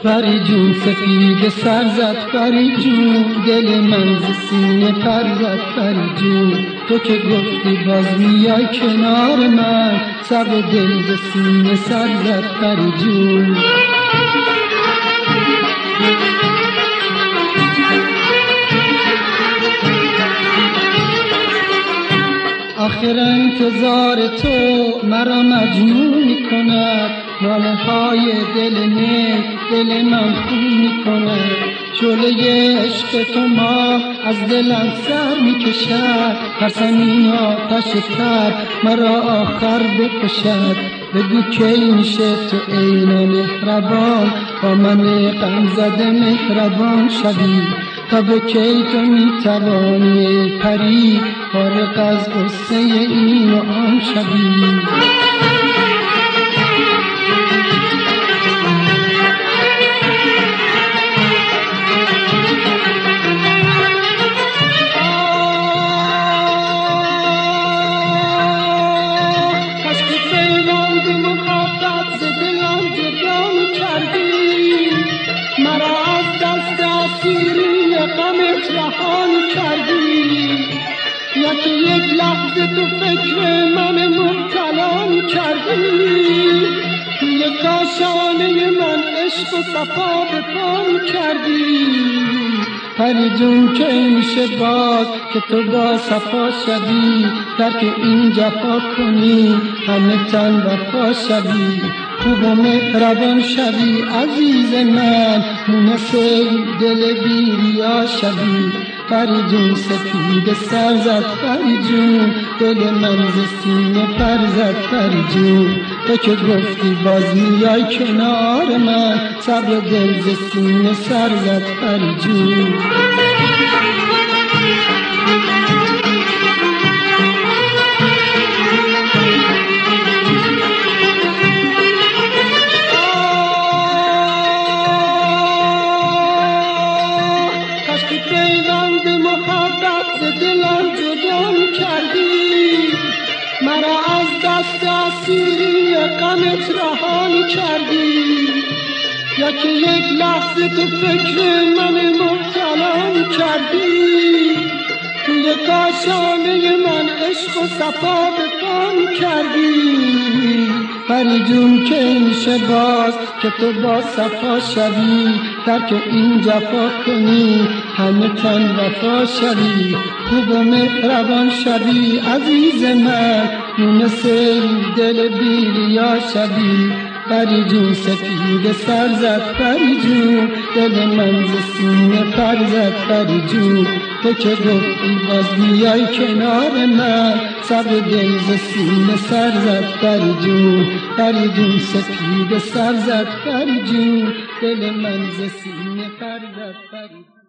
پری جون سفید سر زد پری جون، دل من ز سینه پر زد پری جون. تو که گفتی باز میای کنار من، سر دل ز سینه سر زد پری جون. آخر انتظار تو مرا مجنون می کند، ناله های دل من خون می کند. شعله عشق تو ماه از دلم سر می کشد، ترسم این آتش تر مرا آخر بکشد. بگو کی میشه تو ای نامهربان، با من غم زده مهربان شوی. تا به کی تو میتوانی ای پری، فارغ از غصه این و آن شوی. که یک لحظه تو فکر من مبتلا کردی، توی کاشانه من عشق و صفا به پا کردی. پری جون کی میشه باز که تو با صفا شوی، ترک این جفا کنی همه تن وفا شوی. خوب و مهربان شوی عزیز من، مونس دل بی ریا شوی. پری جون سفید سر زد پری جون، دل من ز سینه پر زد پری جون. تو که گفتی باز میای کنار من، صبر دل ز سینه سر زد پری جون. مرا از دست اسیری غمت رها کردی، یا که یک لحظه تو فکر من مبتلا کردی. توی کاشانه من عشق و صفا به پا کردی. پری جون کی میشه باز که تو با صفا شوی، ترک این جفا کنی همه تن وفا شوی. خوب و مهربان شوی عزیز من، مونس دل بی ریا شوی. پری جون سفید سر زد پری جون، دل من ز سینه پر زد پری جون. تو که گفتی باز بیای کنار من، صبر دل ز سینه سر زد پری جون. پری جون سفید سر زد پری جون، دل من ز سینه پر زد پری جون.